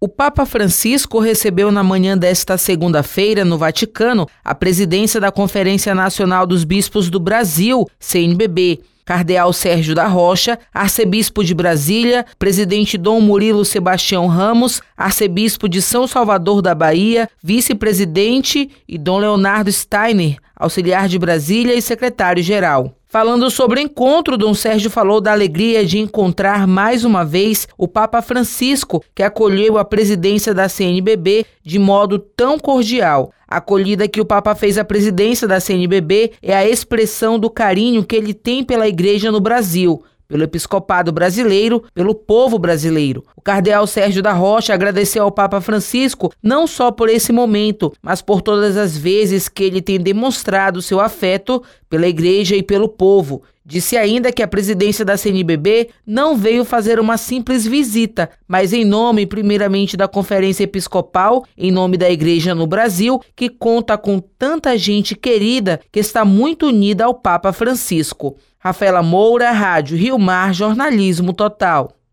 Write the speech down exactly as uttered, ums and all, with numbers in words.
O Papa Francisco recebeu na manhã desta segunda-feira, no Vaticano, a presidência da Conferência Nacional dos Bispos do Brasil, C N B B, Cardeal Sérgio da Rocha, arcebispo de Brasília, presidente Dom Murilo Sebastião Ramos, arcebispo de São Salvador da Bahia, vice-presidente, e Dom Leonardo Steiner, auxiliar de Brasília e secretário-geral. Falando sobre o encontro, Dom Sérgio falou da alegria de encontrar mais uma vez o Papa Francisco, que acolheu a presidência da C N B B de modo tão cordial. A acolhida que o Papa fez à presidência da C N B B é a expressão do carinho que ele tem pela Igreja no Brasil, pelo episcopado brasileiro, pelo povo brasileiro. O cardeal Sérgio da Rocha agradeceu ao Papa Francisco não só por esse momento, mas por todas as vezes que ele tem demonstrado seu afeto pela Igreja e pelo povo. Disse ainda que a presidência da C N B B não veio fazer uma simples visita, mas em nome, primeiramente, da Conferência Episcopal, em nome da Igreja no Brasil, que conta com tanta gente querida que está muito unida ao Papa Francisco. Rafaela Moura, Rádio Rio Mar, Jornalismo Total.